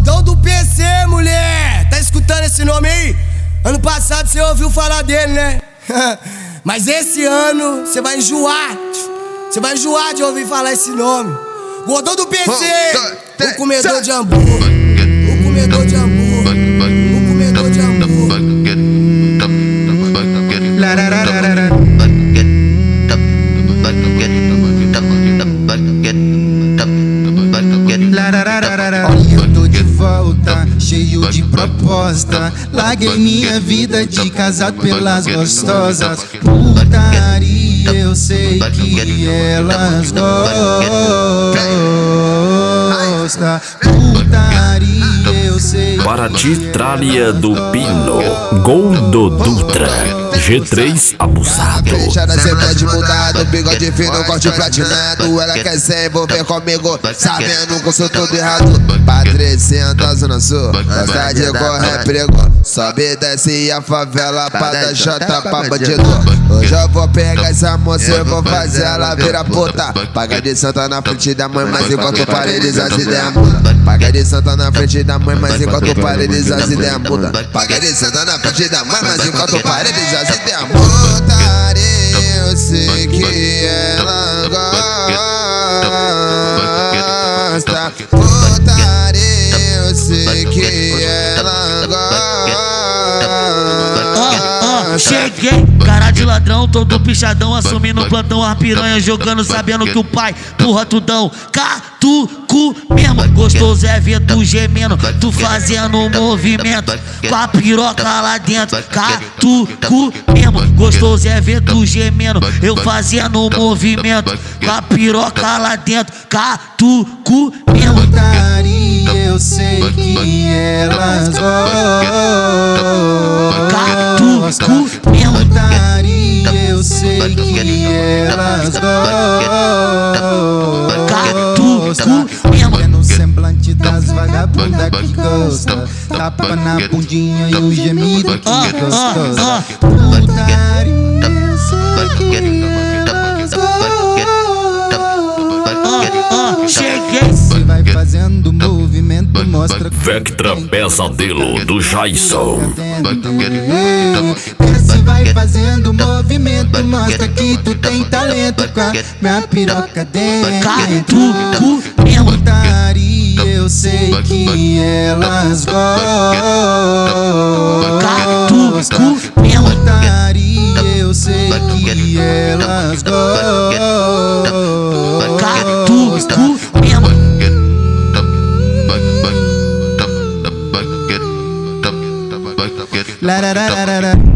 Gordão do PC, mulher. Tá escutando esse nome aí? Ano passado você ouviu falar dele, né? Mas esse ano você vai enjoar. Você vai enjoar de ouvir falar esse nome. Gordão do PC, o comedor de hambúrguer. O comedor de hambúrguer. O comedor de hambúrguer. Eu tô de volta, cheio de proposta. Larguei minha vida de casado pelas gostosas. Putaria, eu sei que elas gostam. Putaria, eu sei que Paraty Trália do Pino, Gol do Dutra, G3 abusado. Deixando cê pode mudar, do bigode fino, corte platinado. Ela quer se envolver comigo, sabendo que eu sou todo errado. Patricinha da Zona Sul, gosta de correr perigo. Sobe e desce a favela pra dar jota pra bandido. Hoje eu vou pegar essa moça e vou fazer ela virar puta. Paga de santa na frente da mãe, mas enquanto paredes as ideias mudam. Paga de santa na frente da mãe, mas enquanto paredes as ideias mudam. Paga de santa na frente da mãe, mas enquanto paredes as ideias mudam. Putaria, eu sei que ela gosta. Putaria, eu sei que ela gosta. Cheguei, cara de ladrão, todo pichadão, assumindo plantão, a piranha jogando, sabendo que o pai porra tudão. Catucu mesmo, gostoso é ver tu gemendo, tu fazendo um movimento com a piroca lá dentro. Catucu mesmo, gostoso é ver tu gemendo, eu fazendo um movimento com a piroca lá dentro. Catucu mesmo. putaria, eu sei que elas gostam. Putaria, eu sei que elas gostam. É no semblante das vagabundas que gosta. Tapa na bundinha e o gemido que gostosa. Putaria, eu sei que elas gostam. Cheguei. Se vai fazendo movimento, mostra que Vectra Pesadelo do Jason. se vai fazendo movimento, mostra que tu tem talento com a minha piroca dentro. Catucu mesmo. Putaria, eu sei que elas gostam. Catucu mesmo. Putaria, eu sei que elas gostam. Catucu mesmo. La, la, la, la, la, la.